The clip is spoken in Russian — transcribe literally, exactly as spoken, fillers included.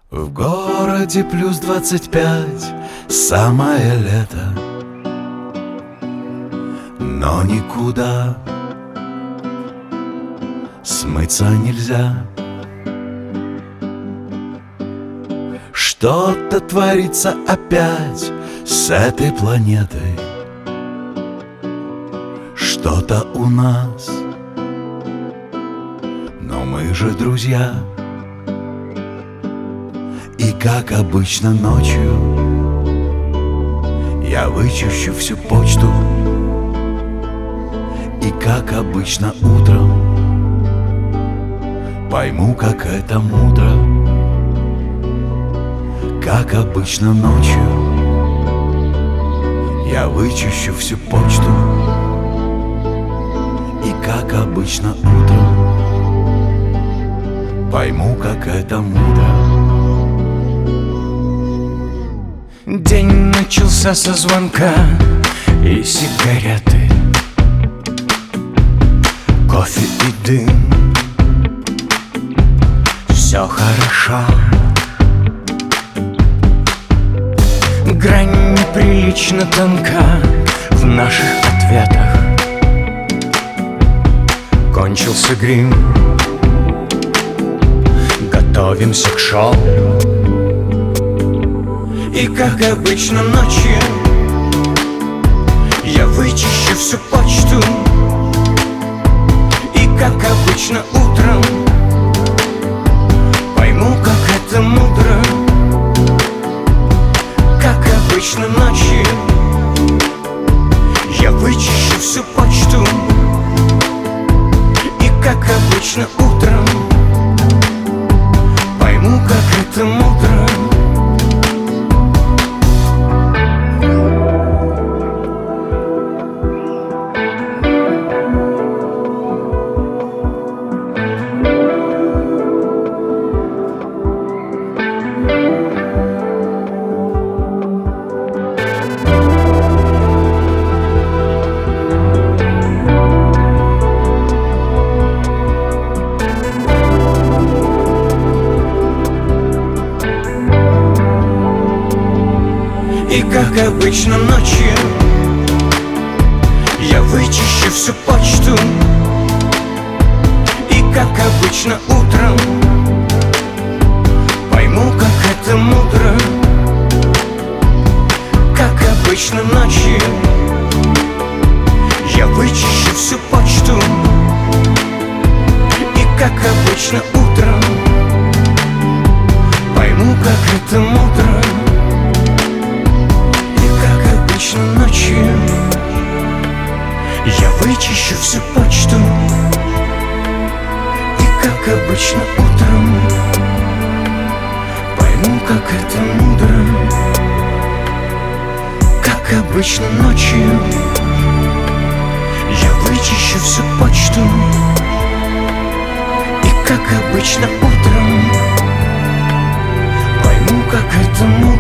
В городе плюс двадцать пять, самое лето, но никуда смыться нельзя. Что-то творится опять с этой планетой, что-то у нас, но мы же друзья. И как обычно ночью я вычищу всю почту, и как обычно утром пойму, как это мудро. Как обычно ночью я вычищу всю почту, и как обычно утром пойму, как это мудро. День начался со звонка и сигареты, кофе и дым. Все хорошо. Грань неприлично тонка в наших ответах. Кончился грим, готовимся к шоу. И как обычно ночью я вычищу всю почту, и как обычно утром пойму, как это мудро. Как обычно ночью я вычищу всю почту, и как обычно утром пойму, как это мудро. И как обычно ночью я вычищу всю почту, и как обычно утром пойму, как это мудро. Как обычно ночью я вычищу всю почту, и как обычно утром пойму, как это мудро. Ночью я вычищу всю почту, и как обычно утром пойму, как это мудро. Как обычно ночью я вычищу всю почту, и как обычно утром пойму, как это мудро.